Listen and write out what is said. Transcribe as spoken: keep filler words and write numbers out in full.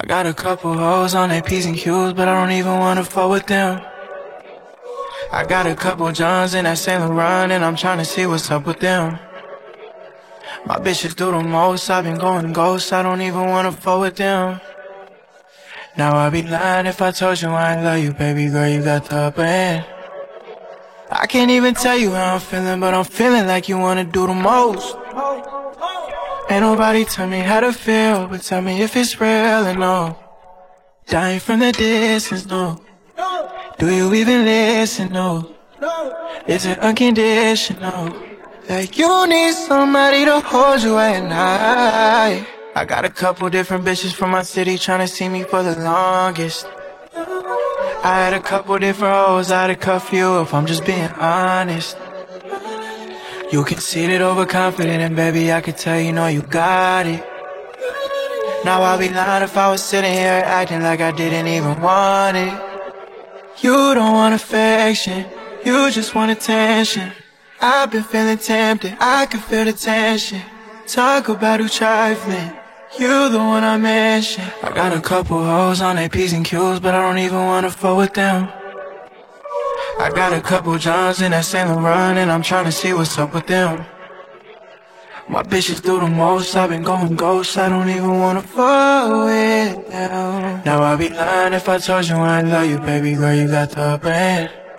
got a couple hoes on their P's and Q's, but I don't even wanna fuck with them. I got a couple Johns in that Saint Laurent, and I'm tryna see what's up with them. My bitches do the most, I've been going ghost, I don't even wanna fuck with them. Now I'd be lying if I told you I ain't love you, baby girl, you got the upper hand. I can't even tell you how I'm feeling, but I'm feeling like you wanna do the most. Ain't nobody tell me how to feel, but tell me if it's real or no. Dying from the distance, no. Do you even listen, no? Is it unconditional? Like you need somebody to hold you at night. I got a couple different bitches from my city tryna see me for the longest. I had a couple different hoes, I'd have cuff you if I'm just being honest. You conceited, overconfident, and baby, I could tell you know you got it. Now I'd be lying if I was sitting here acting like I didn't even want it. You don't want affection, you just want attention. I've been feeling tempted, I can feel the tension. Talk about who trifling, you the one I mentioned. I got a couple hoes on their P's and Q's, but I don't even wanna fuck with them. I got a couple Johns in that Saint Laurent, and I'm tryna see what's up with them. My bitches do the most, I've been going ghost, I don't even wanna fuck with them. Now I'd be lying if I told you I love you, baby girl, you got the upper hand.